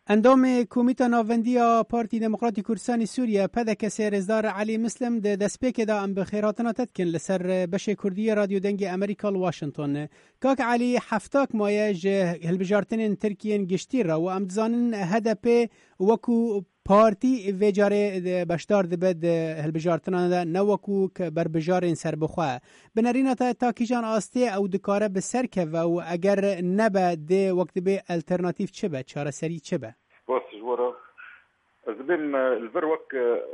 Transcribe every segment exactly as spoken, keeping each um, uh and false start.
اندام کومیتا ناوندیا پارتی دموکراتی کردستان سوریه پدک سرزدار علی مسلم د دسپیک دا ام بخیراتنا تدکن لسر بش کردی رادیو دنگ امریکا واشنطن کاک علی هفتاک مایج هلبجارتن ترکیین گشتی را و امدزانن هدپ وکو پارتی ویجاره بشدار دبد هلبجارتنا دا نوکو بر بجارین سر بخواه بنرین تا تاکیجان آسته او دکاره بسرکه و اگر نبه ده وقت به الترناتیف چه به چاره سری چه به باس جوارا زبين البروك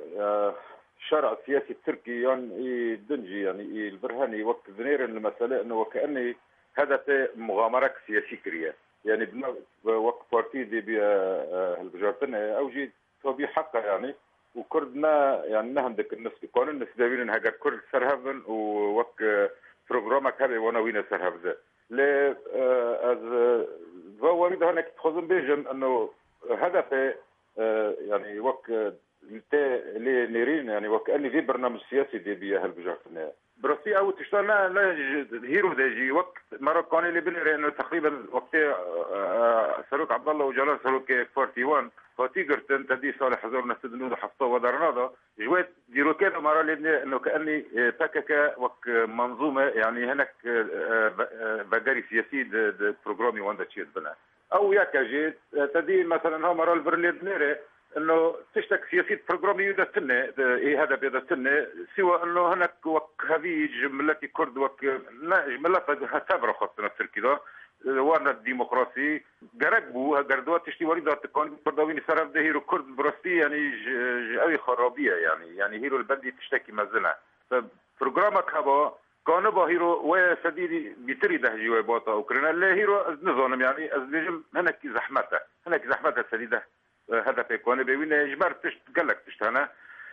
الشارع السياسي التركي يعني دنجي يعني البرهاني وقت ذنير المسألة انه وكأني هدف مغامرة سياسية كريا يعني وقت بارتي دي بهالبجارتنا او جي توبي حقا يعني وكردنا يعني نهندك الناس بقانون الناس داوين هاجر كرد سرهبن ووقت بروجرامك هذا وانا وين سرهب ل از ضوابط هناك تخزن بيجن انه هدف يعني وقت اللي نيرين يعني وكأني في برنامج سياسي دي بيه هالبجارتنا براسي او تشتغلنا لا هيرو داجي وقت مرة قاني اللي بنرى انه تقريبا وقت سلوك عبد الله وجلال سلوك واحد وأربعين فتيجرتن تدي صالح حزور نستدلون حفظه ودرناضة جوات ديرو كده مرة اللي انه كأني باككا وك منظومة يعني هناك بجاري سياسي بروجرامي واندا تشيد بنا او ياك جيت تدي مثلا هم مرة البرلين انه تشتك سياسي بروجرامي يدا سنة ايه هذا بيدا سنة سوى انه هناك وك هذه جملتي كرد وك لا جملات هتابرة خاصة التركي ده وانا الديمقراطي قرقبو قردوات تشتي وريدة تكون كردوين سرف ده هيرو كرد براستي يعني جاوي خرابية يعني يعني هيرو البلدي تشتكي مزلة فبروجرامك هبا كان با هيرو وسديدي بيتري ده جواباته اوكرنا لا هيرو نظام يعني ازلجم هناك زحمته هناك زحمته سديده هذا بيكون بيوين اجبار تشتقلك تشتهنا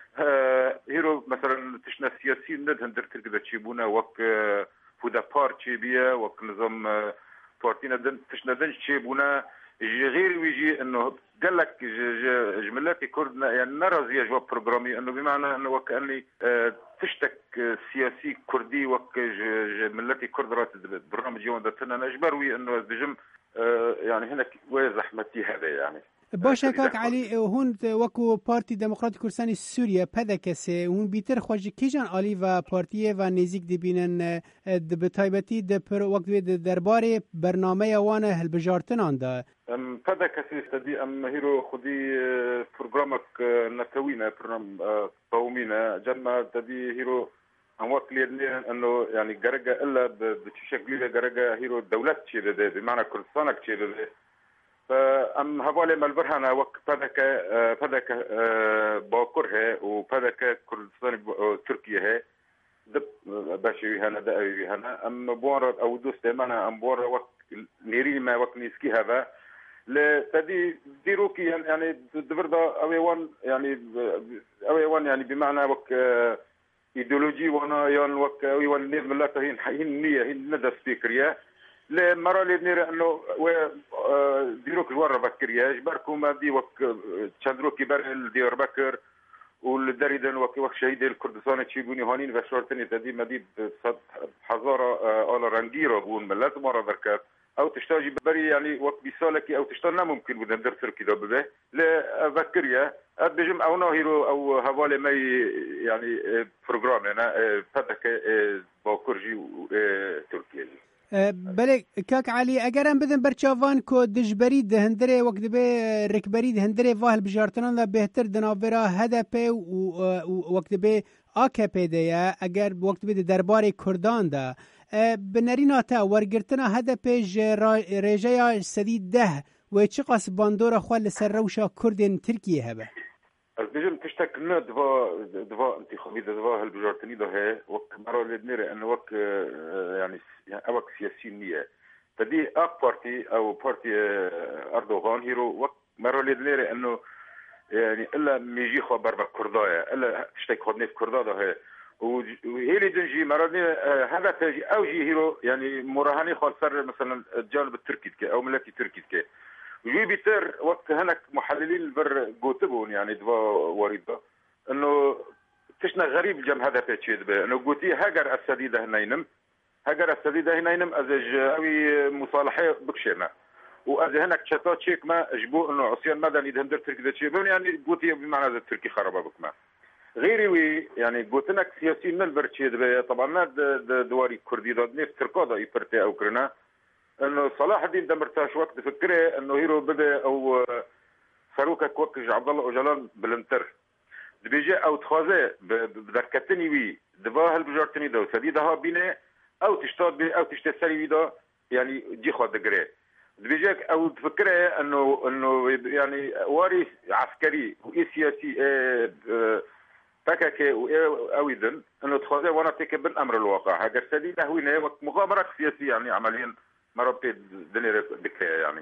هيرو مثلا تشنا سياسيين ندهن درتر كده تشيبونا وك فودا بارتي بيا وك نظام بارتينا دن تشنا دن تشيبونا غير ويجي انه قال لك جملاتي كردنا يعني نرى زي جواب بروجرامي انه بمعنى انه وكاني تشتك سياسي كردي وك جملاتي كرد رات برنامج يوم دتنا اجبروي انه بجم يعني هنا وزحمتي هذا يعني باشه کاک علی هون وکو پارتی دموکراتی کردستان سوریه پدکسه هون بیتر خوش کیجان عالی و پارتی و نزیک دبینن به تایبتی د پر وقت درباره برنامه وان هلبجارتن آنده ام پدکسه استدی ام هیرو خودی پروگرامک نتوینه برنامه قومینه جمع تدی هیرو هم وقت لي انه يعني جرجا الا بشكل جرجا هيرو دولات شيء ده بمعنى كردستان شيء ده فأم هوالي مالبرهانا وك فدك فدك باكرها وفدك كردستان تركيا دب باشي هنا دقي هنا أم بورا أو دوست معنا أم بورا وك نيري ما وك نسكي هذا لتدي ديروكي يعني دبردا أويوان يعني أويوان يعني بمعنى وك إيديولوجي وانا يان وك أويوان نيز ملاته هين هين نية هين ندى سبيكريا لمرة اللي بنرى انه ديروك جوار بكريا جبركو ما دي وك تشندروكي بر ديور بكر والدريدن وك وك شهيد الكردستان تشيبوني هونين وشورتني تدي ما دي حزارة على رنجيرة بون ملات مرة بركات او تشتاجي بري يعني وك بيسالكي او تشتغلنا ممكن بدنا ندرسر كده بده لبكريا بجم او ناهيرو او هوالي مي يعني بروجرام انا فتك باكرجي تركيا بله کاک علی اگرم بدن برچاوان کو دجبری دهندره وقت به رکبری دهندره واهل بجارتنان دا بهتر دناورا هدف و وقت به آکپ ده اگر وقت به دربار کردان دا بنرینا تا ورگرتنا هدف رجای سدید ده و چه قاس باندورا خوال سر روشا کردن ترکیه هبه بجم تشتكلنا دفا دفا انتخابي دفا هالبجارتني ده هي وك مرة اللي بنرى انه وك يعني اوك سياسي نية تدي اك بارتي او بارتي اردوغان هيرو وك مرة اللي بنرى انه يعني الا ميجي خبر بكردايا الا تشتك خدني في كردا ده هي وهي اللي دنجي مرة هذا تجي او جي هيرو يعني مراهني خاصر مثلا الجانب التركي او ملكي تركي كي وجي بيتر وقت هناك محللين البر قوتبون يعني دوا وريده انه تشنا غريب الجم هذا تشيد به انه قوتي هاجر السديده هنينم هاجر السديده هنينم ازج اوي مصالحه بكشنا وأز هناك شتا تشيك ما جبو إنه عصيان مدني دهندر تركي ده شيء يعني قوتي بمعنى ذا تركي خرابة بكما غيري وي يعني قوتناك سياسي من البرتشيد طبعا ما دواري كردي ضد نيف تركاضة يبرتي أو كرنا إنه صلاح الدين دمرتاش وقت فكره إنه هيرو بدأ أو فاروق كوكج عبد الله أوجلان بلنتر دبيجي أو تخاذه بذكرتني وي دفاه البجارتني ده سديدها بينه أو تشتاد بي أو تشتسري ويدا يعني دي خاد دقري دبيجاك أو تفكره إنه إنه يعني واري عسكري وسياسي تكاك أو إذن إنه تخاذه وانا تكبر الأمر الواقع هذا سديده هو إنه مغامرة سياسية يعني عمليا مربي دنيا دكية يعني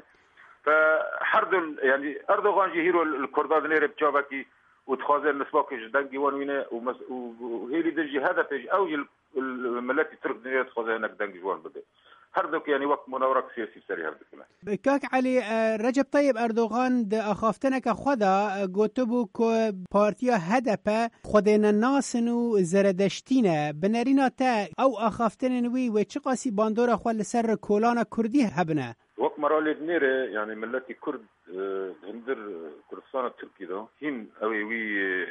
فحرد يعني أردوغان جهيرو الكرداد دنيا بتشابكي وتخاذه النسبة جدا جوان وينه وهي اللي دجي هذا تج أو الملاتي ترك دنيا تخاذه هناك دنج جوان بدأ هردوك يعني وقت مناورة سياسي سري هردوك كاك علي رجب طيب أردوغان ده أخافتنك خدا قوتبو كو بارتيا هدفة خدين الناس نو زردشتينة بنارينا تا أو أخافتن وي وچقاسي باندورا خوال سر كولانا كردي هبنا وقت مرالي دنيرة يعني ملاتي كرد هندر كردستان التركي ده هين أوي وي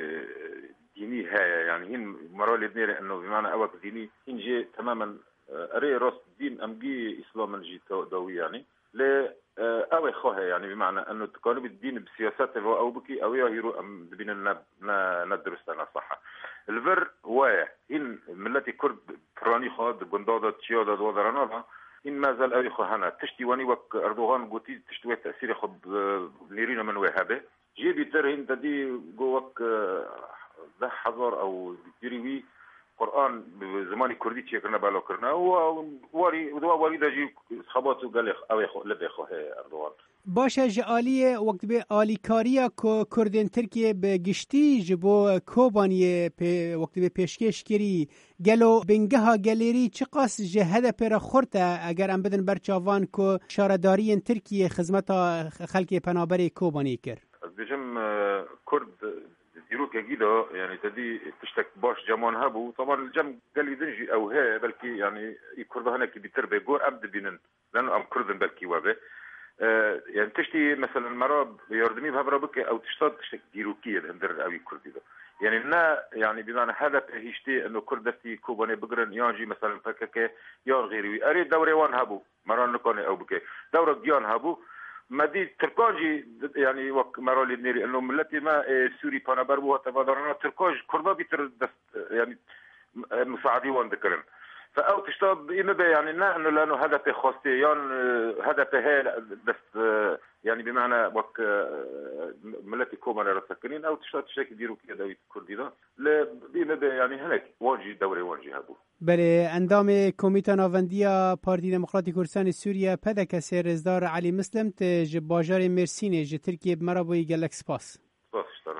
ديني هاي يعني هين مرالي دنيرة إنه بمعنى أوك ديني هين جي تماما أري راس الدين أمجي إسلام الجي دوي يعني لا أوي خوها يعني بمعنى أنه تقارب الدين بسياسات اللي هو أو بكي أو يهيرو أم بين النب ندرس لنا صحة الفر وايا هن ملتي كرد فراني خاد بندادة تشيادة دوادرانها هن ما زال أوي خوهنا تشتي واني وك أردوغان قوتي تشتوي تأثير خب نيرينا من وهابه جي بيتر هن تدي جوك ده حضر أو بيريوي قرآن بزماني كردي تشي كرنا بالو كرنا وواري ودوا واري دجي خباتو قال أوي خو لبي خو هي أردوغان باشه جالیه وقت به آلیکاریا کو کردن ترکیه به گشتی جبو کوبانیه په وقت به پیشکش کری گلو بنگها گلیری چقاس جهده پر خورته اگر ام بدن برچاوان کو شارداری ترکیه خدمت خلک پنابر کوبانی کر بجم کرد دیروک گیدا يعني تدي تشتك باش جمان هبو طبعا الجم قال يدنجي او هي بلكي يعني يكرد هناك بتربه جور ابد بينن لانه ام كردن بلكي وابه أه يعني تشتي مثلا مراب يردمي بهبربك او تشتاد تشتك ديروكيه هندر او كردي ده يعني نا يعني بمعنى هذا هيشتي انه كردتي كوباني بقرن ياجي مثلا فكك يا غيري اري دوري وان هبو مران نكون او بك دوره جيان هبو مدي تركاجي يعني وك مرالي نيري انه ملتي ما سوري بانابر بو تبادرنا تركاج كردا بيتر يعني مساعدي وان ذكرن فاو تشتاب اما يعني نا انه لانه هدف خاصي يعني هدف هي بس يعني بمعنى وك ملتي كومان رسكنين او تشتاب تشكي ديرو كده كردي ده لا بما يعني هناك واجي دوري واجي هبو بله اندام کمیته ناوندیا پارتی دموکراتی کردستان سوریه پدک سرزدار علی مسلم ته باجار مرسینه ج ترکیه مرا بوی گلک سپاس